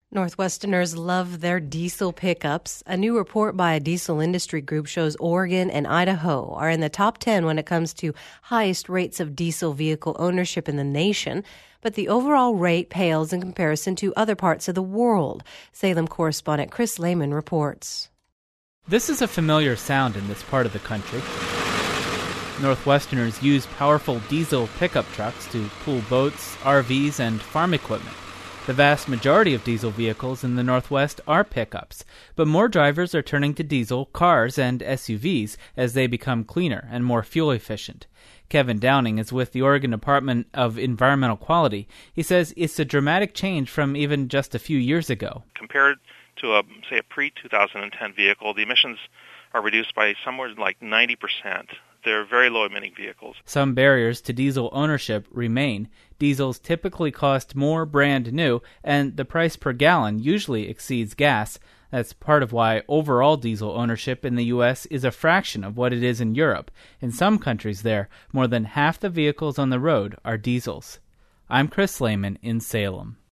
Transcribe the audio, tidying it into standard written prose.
Northwesterners love their diesel pickups. A new report by a diesel industry group shows Oregon and Idaho are in the top 10 when it comes to highest rates of diesel vehicle ownership in the nation. But the overall rate pales in comparison to other parts of the world. Salem correspondent Chris Lehman reports. This is a familiar sound in this part of the country. Northwesterners use powerful diesel pickup trucks to pull boats, RVs, and farm equipment. The vast majority of diesel vehicles in the Northwest are pickups, but more drivers are turning to diesel cars and SUVs as they become cleaner and more fuel efficient. Kevin Downing is with the Oregon Department of Environmental Quality. He says it's a dramatic change from even just a few years ago. Compared to a pre-2010 vehicle, the emissions are reduced by somewhere like 90%. They're very low-emitting vehicles. Some barriers to diesel ownership remain. Diesels typically cost more brand new, and the price per gallon usually exceeds gas. That's part of why overall diesel ownership in the U.S. is a fraction of what it is in Europe. In some countries there, more than half the vehicles on the road are diesels. I'm Chris Lehman in Salem.